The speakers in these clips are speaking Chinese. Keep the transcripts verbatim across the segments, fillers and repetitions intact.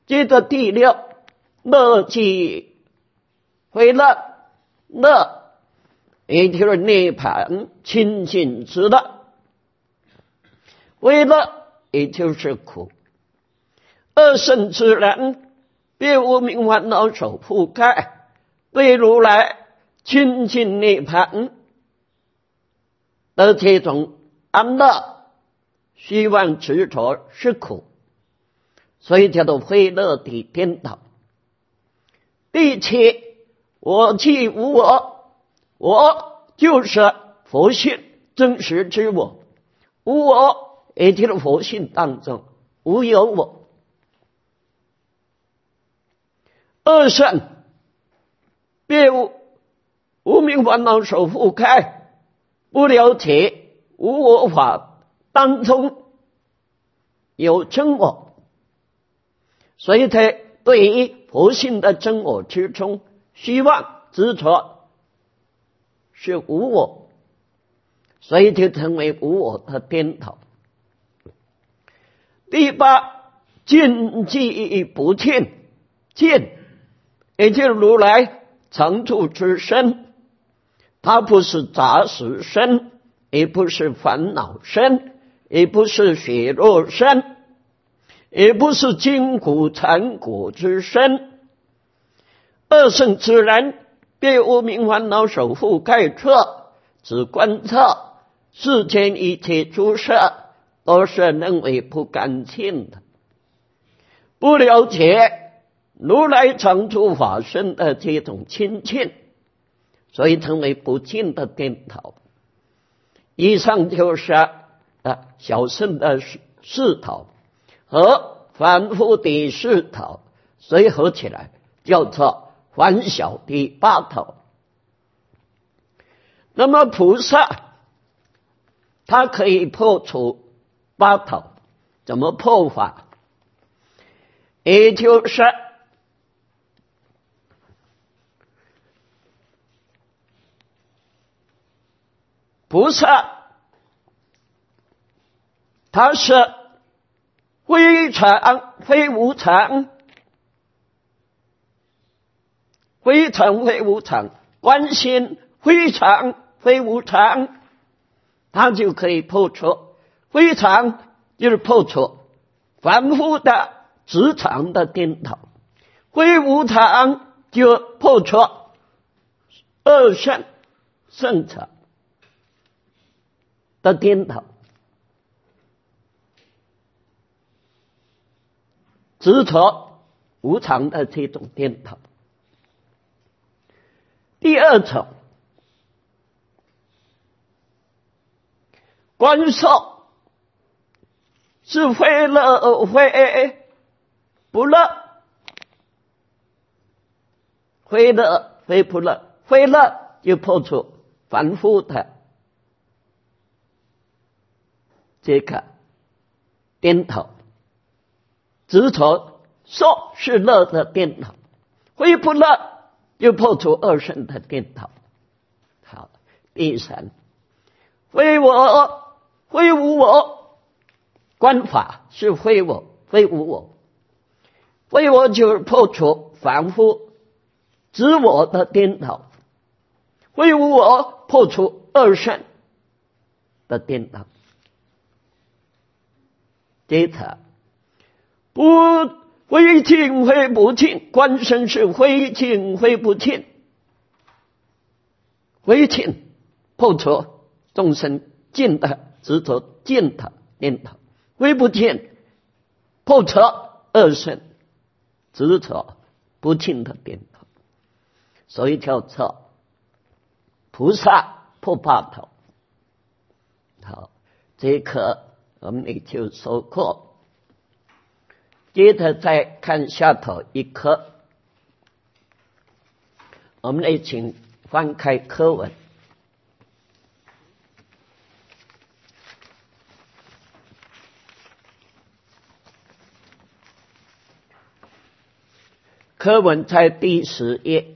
接着第六，乐即回乐，乐也就是涅槃清净之乐，为乐也就是苦。二圣之人，别无明烦恼所覆盖，对如来清净涅槃的这种安乐，希望执着是苦，所以叫做非乐地颠倒。第七，我即无我，我就是佛性真实之我，无我也就是佛性当中无有我。二圣别无无明烦恼所覆盖，不了解无我法当中有真我，所以他对于佛性的真我之中，希望执着是无我，所以就成为无我的颠倒。第八，见即不见，见也就是如来常住之身，它不是杂食身，也不是烦恼身，也不是血肉身，也不是筋骨缠骨之身。二圣之人，别无明烦恼所覆盖处，只观测世间一切诸色都是认为不干净的，不了解如来常住法身的这种清净，所以成为不净的颠倒。以上就是啊小圣的世讨和凡夫的世讨，所以合起来叫做凡小的八讨。那么菩萨他可以破除八讨，怎么破法？也就是菩萨他是非常非无常，非常非无常，观心非常非无常，他就可以破除。非常就是破除凡夫的执常的颠倒，非无常就破除二圣圣常的颠倒，执着无常的这种颠倒。第二种，观受是非乐非不乐，非乐非不乐，非乐就破除凡夫的这个颠倒，执着受是乐的颠倒，非不乐就破除二圣的颠倒。好，第三，非我非无我，观法是非我非无我，非我就是破除凡夫执我的颠倒，非无我破除二圣的颠倒。接着不非净非不净，观身是非净非不净，非净破除众生净的执着净的颠倒，非不净破除二圣执着不净的颠倒，所以叫做菩萨破八讨。好，这一课我们也就说过。接着再看下头一课，我们来请翻开课文。课文在第十页。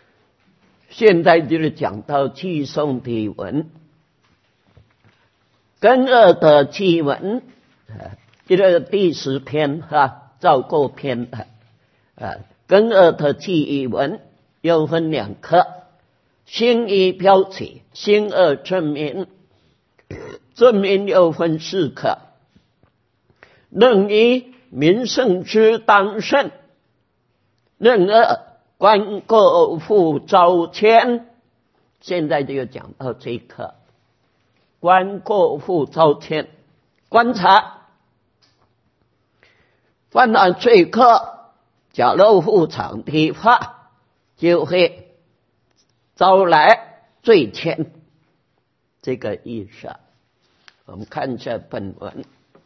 现在就是讲到偈颂的文。 庚二的祭文，这个第十篇哈，赵构篇啊，庚二的祭文又分两课，辛一标题，辛二证明，证明又分四课。任一民圣之当胜，任二观过复招迁。现在就讲到这一课，观过复招迁，观察犯了罪过，假如复场的话，就会招来罪愆，这个意思。我们看一下本文。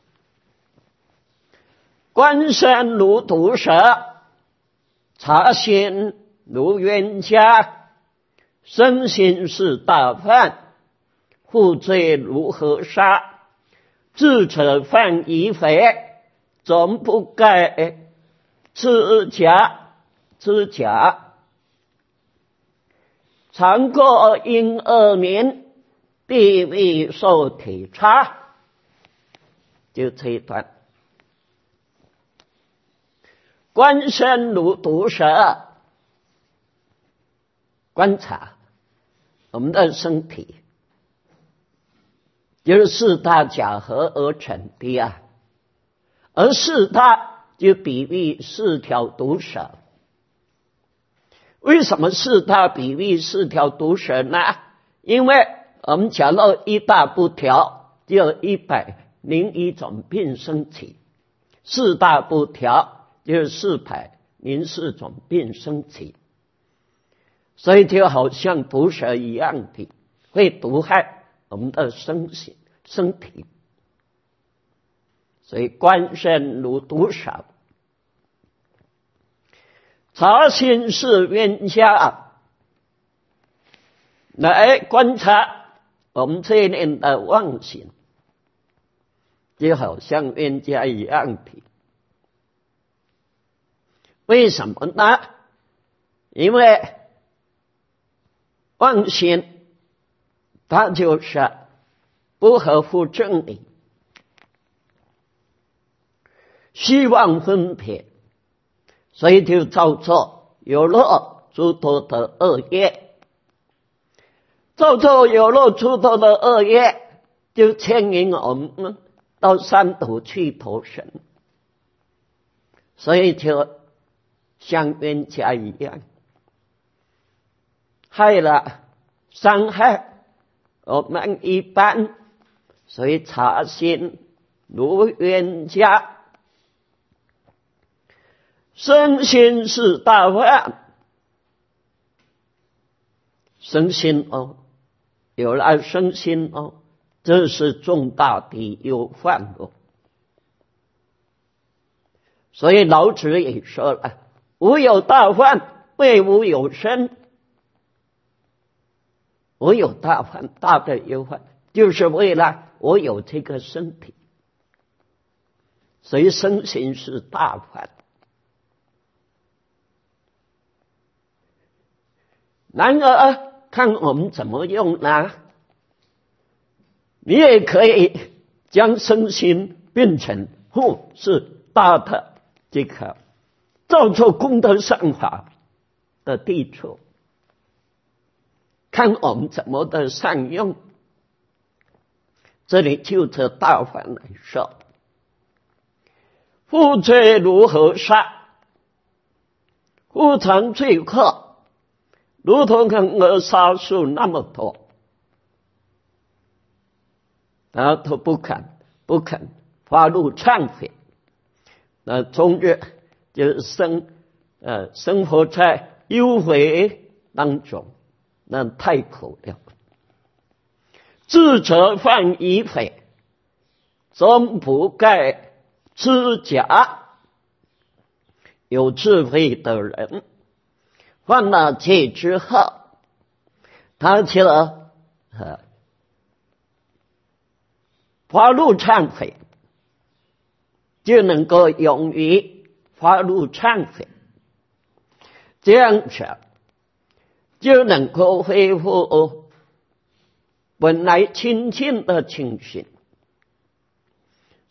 观身如毒蛇，察心如冤家，身心是大犯，负罪如河沙，自扯犯疑匪，总不该知假知假。常过因恶名，地位受体差。就这一段。观身如毒蛇，观察我们的身体，就是四大假合而成的啊。而四大就比喻四条毒蛇。为什么四大比喻四条毒蛇呢？因为我们假如一大不调，就有一百零一种病生起；四大不调，就是四百零四种病生起。所以就好像毒蛇一样的，会毒害我们的身心身体。所以观身如毒蛇，察心是冤家，来观察我们这一念的妄心，就好像冤家一样的。为什么呢？因为妄心它就是不合乎真理，虚妄分别，所以就造作有漏诸多的恶业。造作有漏诸多的恶业，就牵引我们到三途去投生，所以就像冤家一样，害了伤害我们一般，所以察心如冤家，身心是大患。身心哦，有了身心哦，这是重大的忧患哦。所以老子也说了，无有大患，谓无有身。我有大患，大的忧患，就是为了我有这个身体，所以身心是大患。然而看我们怎么用呢？你也可以将身心变成或是大的这个造作功德善法的地处，看我们怎么的善用。这里就这大凡来说，负罪如河沙，负常罪过，如同恒河沙数那么多，他都不肯不肯发怒忏悔。那终日就生呃生活在忧悔当中，那太苦了。自责犯疑匪，终不该知假。有智慧的人犯了戒之后，他就呃发怒忏悔，就能够勇于发怒忏悔，这样子就能够恢复本来清净的情形，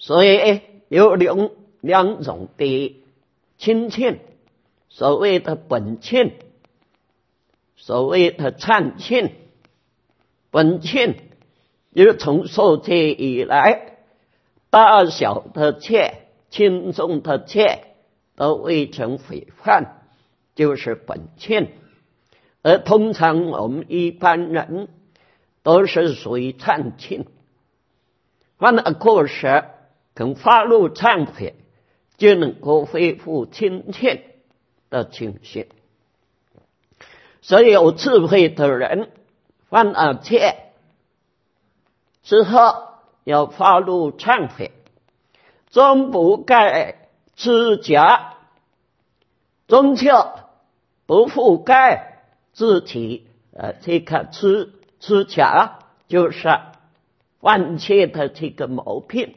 所以有两两种的亲欠，所谓的本欠，所谓的忏欠。本欠就是从受戒以来，大小的戒、轻重的戒都未曾毁犯，就是本欠。而通常我们一般人都是属于忏欠，犯了过失肯发怒忏悔，就能够恢复亲欠的情形。所以有智慧的人犯了戒之后要发怒忏悔，终不盖知假，终究不覆盖自己呃这个吃吃假，就是犯戒的这个毛病。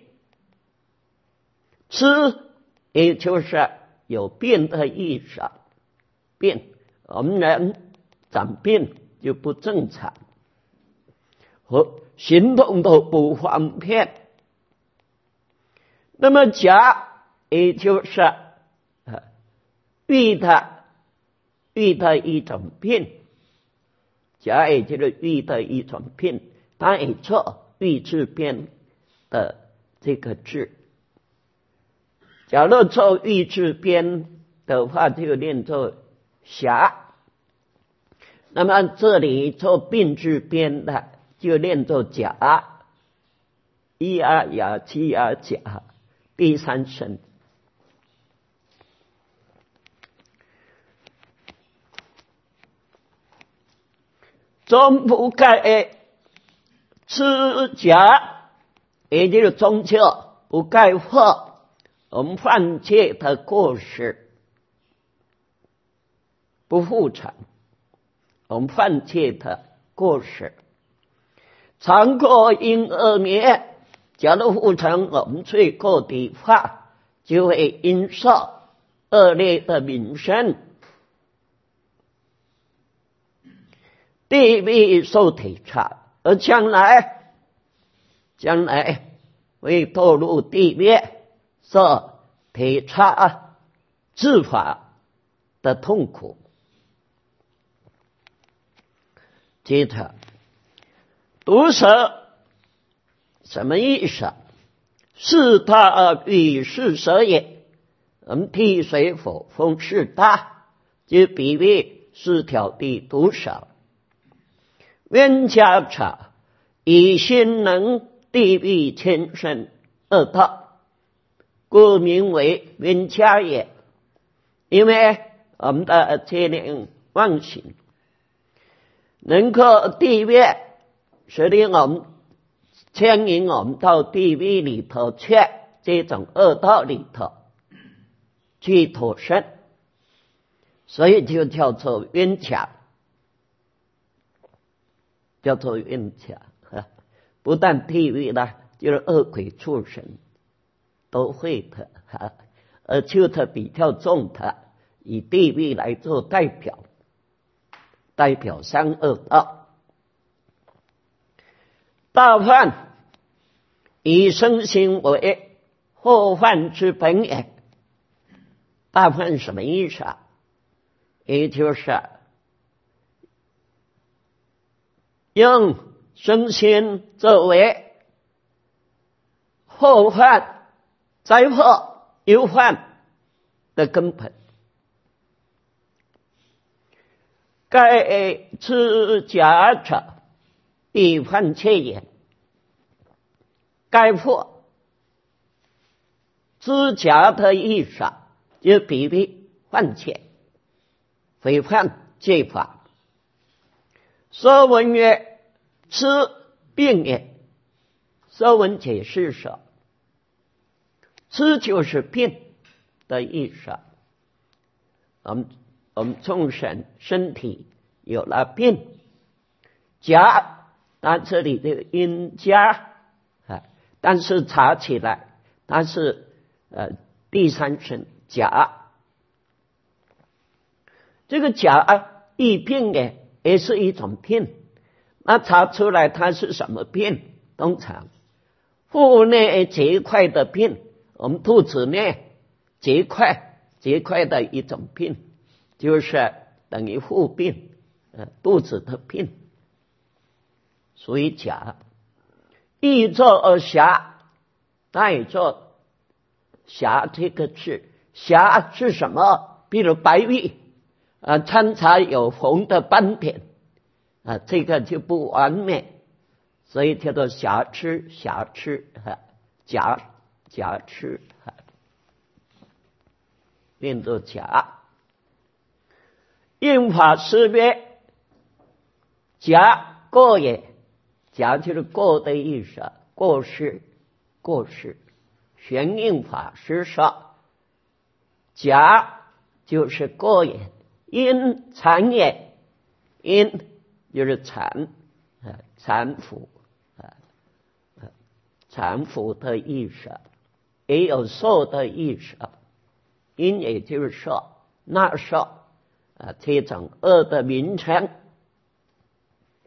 吃也就是有病的意思，病我们人长病就不正常，和行动都不方便。那么假也就是呃遇的遇的一种病，假也就是遇的一种病，它也做欲字边的这个字。假如做欲字边的话，就念作侠；那么这里做病字边的，就念作假。一啊雅七啊假，第三声。终不盖知假，也就是终究不盖或我们犯戒的过失不复成，我们犯戒的过失常过因恶灭。假如复成我们罪过的话，就会因受恶劣的名声，地狱受体察，而将来将来会堕入地狱，受体察治法的痛苦。接着毒蛇什么意思？是大欲是蛇也。我们替水否风是大，就比喻四条的毒蛇。冤家者以心能地狱千身恶道，故名为冤家也。因为我们的这念妄行能够地狱，使令我们牵引我们到地狱里头去，这种恶道里头去脱身，所以就叫做冤家，叫做冤家。不但地狱呢，就是恶鬼畜生都会的，而就是比较重的，以地狱来做代表，代表三恶道。大犯以身心为祸患之本也。大犯什么意思啊？也就是用身心作为祸患、灾祸、忧患的根本。盖知假者，必犯戒也。该破知假的意思，就比喻犯戒、违犯戒法。说文曰：“知病也。”说文解释说，知就是病的意思。我们我们众生身体有了病，假，那这里的因假啊，但是查起来它是呃第三声假。这个假疫病呢，也是一种病。那查出来它是什么病？通常腹内结块的病，我们肚子内结块结块的一种病，就是等于腹病，呃，肚子的病，属于甲。易作而瑕，带着瑕这个字，瑕是什么？比如白玉啊，掺杂有红的斑点啊，这个就不完美。所以叫做瑕疵，瑕疵啊，瑕瑕疵啊，变作甲。应法师曰：甲过也，甲就是过的意思，过失，过失。玄应法师说，甲就是过也，因残也，因就是残啊，残腐。残腐的意思，也有受的意思，因也就是说那受啊，这种恶的名称